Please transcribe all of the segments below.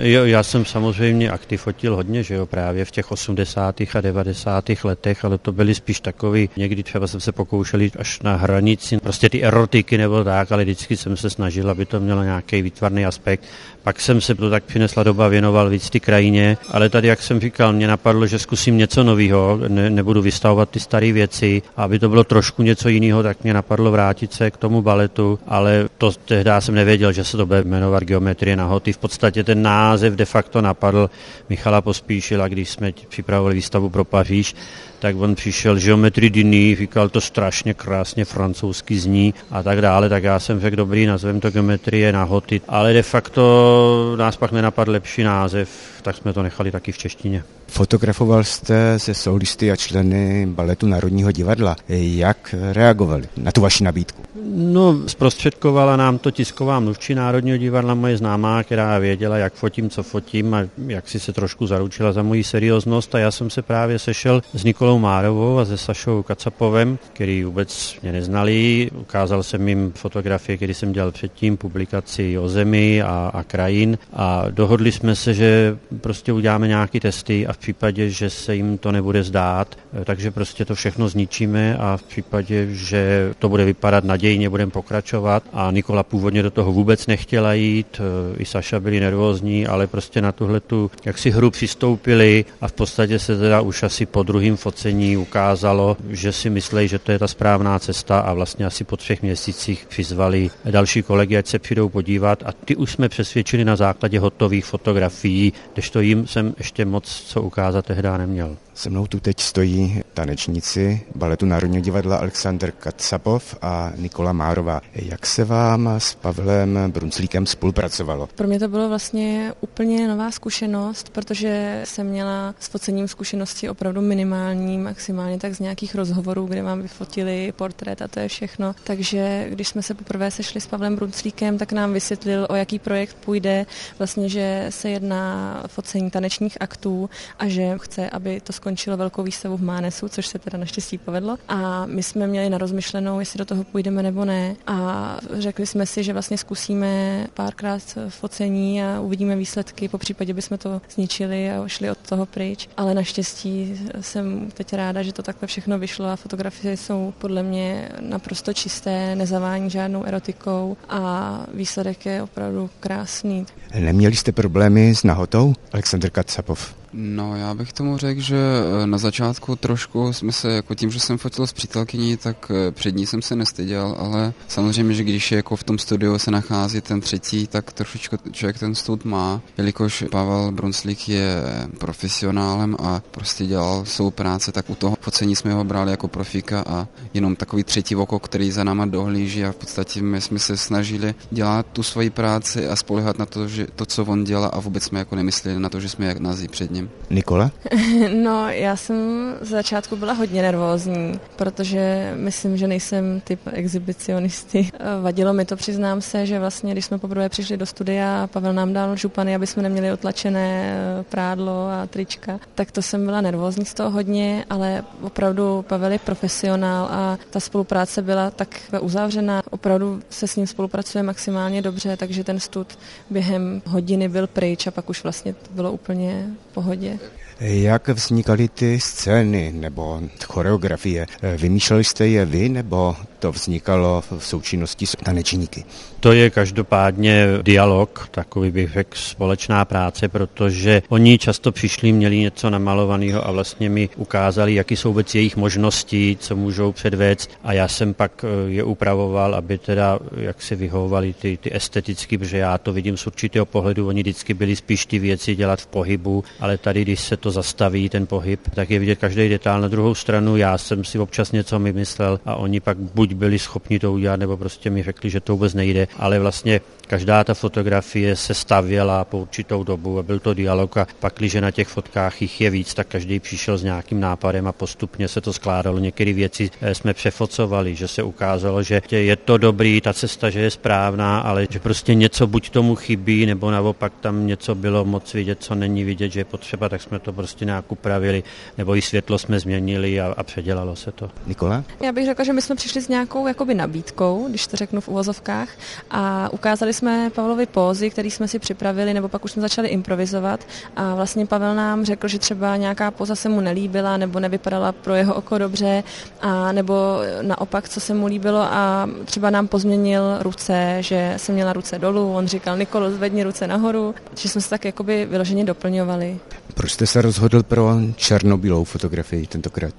Jo, já jsem samozřejmě akty fotil hodně, že jo, právě v těch 80. a 90. letech, ale to byly spíš takový, někdy třeba jsem se pokoušel jít až na hranici, prostě ty erotiky nebo tak, ale vždycky jsem se snažil, aby to mělo nějaký výtvarný aspekt. Pak jsem se to tak přinesla doba věnoval víc ty krajině, ale tady, jak jsem říkal, mě napadlo, že zkusím něco nového, nebudu vystavovat ty staré věci, aby to bylo trošku něco jiného, tak mě napadlo vrátit se k tomu baletu, ale to tehdy jsem nevěděl, že se to bude jmenovat Geometrie nahoty. V podstatě ten název de facto napadl Michala Pospíšila, když jsme připravovali výstavu pro Paříž, tak on přišel Geometrie du nu, říkal to strašně krásně francouzsky zní a tak dále, tak já jsem řekl, dobrý, nazvem to Geometrie nahoty, ale de facto nás pak nenapadl lepší název, tak jsme to nechali taky v češtině. Fotografoval jste se solisty a členy Baletu Národního divadla. Jak reagovali na tu vaši nabídku? No, zprostředkovala nám to tisková mluvčí Národního divadla, moje známá, která věděla, jak fotím, co fotím a jak si se trošku zaručila za moji serióznost, a já jsem se právě sešel s Nikolou Márovou a se Sašou Kacapovem, který vůbec mě neznali. Ukázal jsem jim fotografie, které jsem dělal předtím, publikaci o zemi a krajin, a dohodli jsme se, že prostě uděláme nějaké testy a v případě, že se jim to nebude zdát, takže prostě to všechno zničíme, a v případě, že to bude vypadat nadějně, budeme pokračovat. A Nikola původně do toho vůbec nechtěla jít, i Saša byli nervózní, ale prostě na tuhletu jaksi hru přistoupili a v podstatě se teda už asi po druhém focení ukázalo, že si myslí, že to je ta správná cesta, a vlastně asi po 3 měsících přizvali další kolegy, ať se přijdou podívat, a ty už jsme přesvědčili na základě hotových fotografií, kdežto jim jsem ještě moc co ukázat tehdy neměl. Se mnou tu teď stojí tanečníci Baletu Národního divadla Alexander Kacapov a Nikola Márová. Jak se vám s Pavlem Brunclíkem spolupracovalo? Pro mě to bylo vlastně úplně nová zkušenost, protože jsem měla s focením zkušenosti opravdu minimální, maximálně tak z nějakých rozhovorů, kde vám vyfotili portrét a to je všechno. Takže když jsme se poprvé sešli s Pavlem Brunclíkem, tak nám vysvětlil, o jaký projekt půjde, vlastně, že se jedná focení tanečních aktů a že chce, aby to skončilo velkou výstavu v Mánesu, což se teda naštěstí povedlo. A my jsme měli na rozmyšlenou, jestli do toho půjdeme nebo ne. A řekli jsme si, že vlastně zkusíme párkrát focení a uvidíme výsledky, po případě bychom to zničili a šli od toho pryč. Ale naštěstí jsem teď ráda, že to takhle všechno vyšlo a fotografie jsou podle mě naprosto čisté, nezavání žádnou erotikou a výsledek je opravdu krásný. Neměli jste problémy s nahotou? Alexander Kacapov. No, já bych tomu řekl, že na začátku trošku jsme se, jako tím, že jsem fotil s přítelkyní, tak před ní jsem se nestyděl, ale samozřejmě, že když je jako v tom studiu se nachází ten třetí, tak trošičku člověk ten stud má, jelikož Pavel Brunclík je profesionálem a prostě dělal svou práci, tak u toho focení jsme ho brali jako profíka a jenom takový třetí oko, který za náma dohlíží, a v podstatě my jsme se snažili dělat tu svoji práci a spoléhat na to, že to, co on dělá, a vůbec jsme jako nemysleli na to, že jsme jak nazí před ním. Nikola? No, já jsem z začátku byla hodně nervózní, protože myslím, že nejsem typ exhibicionisty. Vadilo mi to, přiznám se, že vlastně, když jsme poprvé přišli do studia a Pavel nám dal župany, aby jsme neměli otlačené prádlo a trička, tak to jsem byla nervózní z toho hodně, ale opravdu Pavel je profesionál a ta spolupráce byla tak uzavřená. Opravdu se s ním spolupracuje maximálně dobře, takže ten stud během hodiny byl pryč a pak už vlastně to bylo úplně v pohodě. Jak vznikaly ty scény nebo choreografie? Vymýšleli jste je vy, nebo to vznikalo v součinnosti s tanečníky? To je každopádně dialog, takový bych řekl společná práce, protože oni často přišli, měli něco namalovaného a vlastně mi ukázali, jaký jsou vůbec jejich možnosti, co můžou předvést, a já jsem pak je upravoval, aby teda jak si vyhovovali ty esteticky, protože já to vidím z určitého pohledu, oni vždycky byli spíš ty věci dělat v pohybu, ale tady, když se to zastaví, ten pohyb, tak je vidět každý detail. Na druhou stranu já jsem si občas něco vymyslel a oni pak buď byli schopni to udělat, nebo prostě mi řekli, že to vůbec nejde, ale vlastně každá ta fotografie se stavěla po určitou dobu a byl to dialog, a pak, když na těch fotkách jich je víc, tak každý přišel s nějakým nápadem a postupně se to skládalo. Některé věci jsme přefocovali, že se ukázalo, že je to dobrý, ta cesta, že je správná, ale že prostě něco buď tomu chybí, nebo naopak tam něco bylo moc vidět, co není vidět, že je potřeba potřeba, tak jsme to prostě nějak upravili, nebo i světlo jsme změnili a předělalo se to. Nikola? Já bych řekla, že my jsme přišli s nějakou jakoby nabídkou, když to řeknu v uvozovkách, a ukázali jsme Pavlovi pózy, které jsme si připravili, nebo pak už jsme začali improvizovat a vlastně Pavel nám řekl, že třeba nějaká póza se mu nelíbila nebo nevypadala pro jeho oko dobře, a nebo naopak, co se mu líbilo, a třeba nám pozměnil ruce, že jsem měla ruce dolů, on říkal: Nikolo, zvedni ruce nahoru, že jsme se tak jakoby vyloženě doplňovali. Proč jste se rozhodl pro černobílou fotografii tentokrát?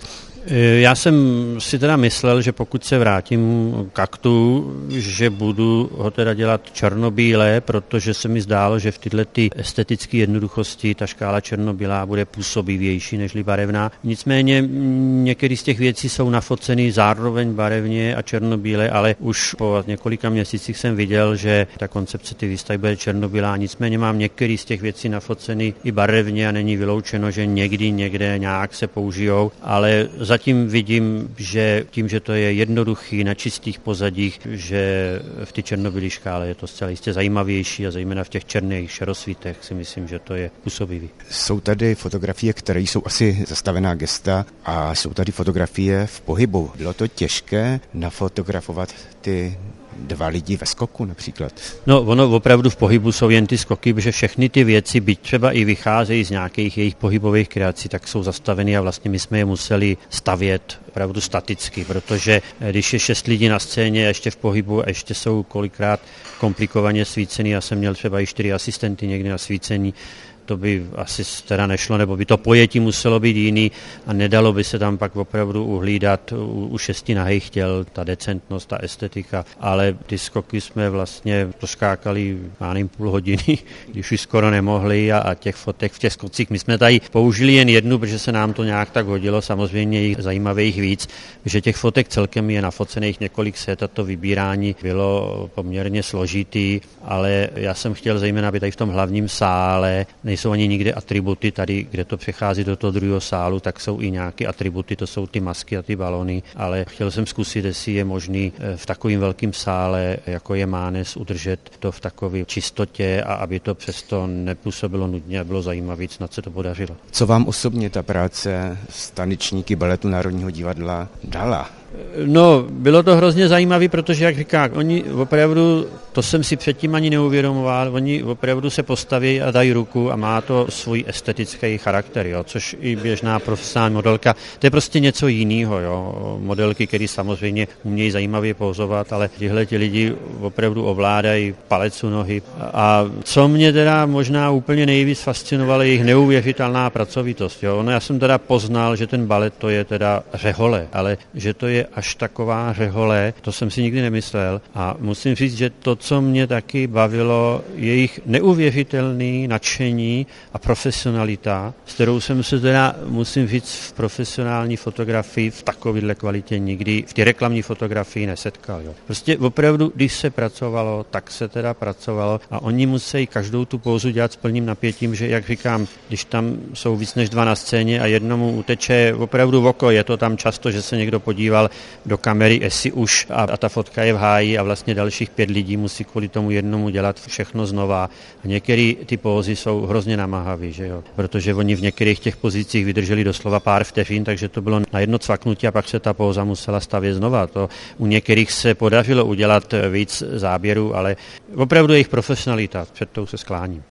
Já jsem si teda myslel, že pokud se vrátím k aktu, že budu ho teda dělat černobílé, protože se mi zdálo, že v tyhle ty estetické jednoduchosti ta škála černobílá bude působivější nežli barevná. Nicméně některé z těch věcí jsou nafoceny zároveň barevně a černobílé, ale už po několika měsících jsem viděl, že ta koncepce ty výstavy bude černobílá. Nicméně mám některé z těch věcí nafoceny i barevně a není vyloučeno, že někdy někde nějak se použijou, ale zatím vidím, že tím, že to je jednoduchý na čistých pozadích, že v té černobílé škále je to zcela jistě zajímavější a zejména v těch černých šerosvítech si myslím, že to je působivý. Jsou tady fotografie, které jsou asi zastavená gesta, a jsou tady fotografie v pohybu. Bylo to těžké nafotografovat ty dva lidi ve skoku například? No, ono opravdu v pohybu jsou jen ty skoky, protože všechny ty věci, byť třeba i vycházejí z nějakých jejich pohybových kreací, tak jsou zastaveny a vlastně my jsme je museli stavět opravdu staticky, protože když je 6 lidí na scéně, ještě v pohybu a ještě jsou kolikrát komplikovaně svícený, já jsem měl třeba i 4 asistenty někdy na svícení, to by asi teda nešlo, nebo by to pojetí muselo být jiný a nedalo by se tam pak opravdu uhlídat u 6 nahých těl, ta decentnost, ta estetika, ale ty skoky jsme vlastně proskákali, já nevím, půl hodiny, když už skoro nemohli, a těch fotek v těch skocích my jsme tady použili jen jednu, protože se nám to nějak tak hodilo, samozřejmě jich zajímavých víc, že těch fotek celkem je nafocených několik set a to vybírání bylo poměrně složitý, ale já jsem chtěl zejména, aby tady v tom hlavním sále nejsou ani nikde atributy, tady, kde to přechází do toho druhého sálu, tak jsou i nějaké atributy, to jsou ty masky a ty balony, ale chtěl jsem zkusit, jestli je možný v takovém velkém sále, jako je Mánes, udržet to v takové čistotě a aby to přesto nepůsobilo nudně a bylo zajímavé, snad se to podařilo. Co vám osobně ta práce s tanečníky Baletu Národního divadla dala? No, bylo to hrozně zajímavé, protože, jak říká, oni opravdu, to jsem si předtím ani neuvědomoval, oni opravdu se postaví a dají ruku a má to svůj estetický charakter, jo, což i běžná profesionální modelka, to je prostě něco jiného, jo, modelky, které samozřejmě umějí zajímavě pozovat, ale tihle ti lidi opravdu ovládají palec u nohy. A co mě teda možná úplně nejvíc fascinovalo, je jejich neuvěřitelná pracovitost, jo, no já jsem teda poznal, že ten balet to je teda řehole, ale že to je až taková řehole, to jsem si nikdy nemyslel a musím říct, že to, co mě taky bavilo, jejich neuvěřitelné nadšení a profesionalita, s kterou jsem se teda, musím říct, v profesionální fotografii v takovéhle kvalitě nikdy v té reklamní fotografii nesetkal. Jo. Prostě opravdu, když se pracovalo, tak se teda pracovalo a oni musí každou tu pózu dělat s plným napětím, že, jak říkám, když tam jsou víc než 2 na scéně a jednomu uteče opravdu v oko, je to tam často, že se někdo podíval do kamery, jestli už a ta fotka je v háji a vlastně dalších 5 lidí musí kvůli tomu jednomu dělat všechno znova. A některé ty pózy jsou hrozně namáhavé, že jo? Protože oni v některých těch pozicích vydrželi doslova pár vteřin, takže to bylo na jedno cvaknutí a pak se ta póza musela stavět znova. To u některých se podařilo udělat víc záběrů, ale opravdu jejich profesionalita, před tou se skláním.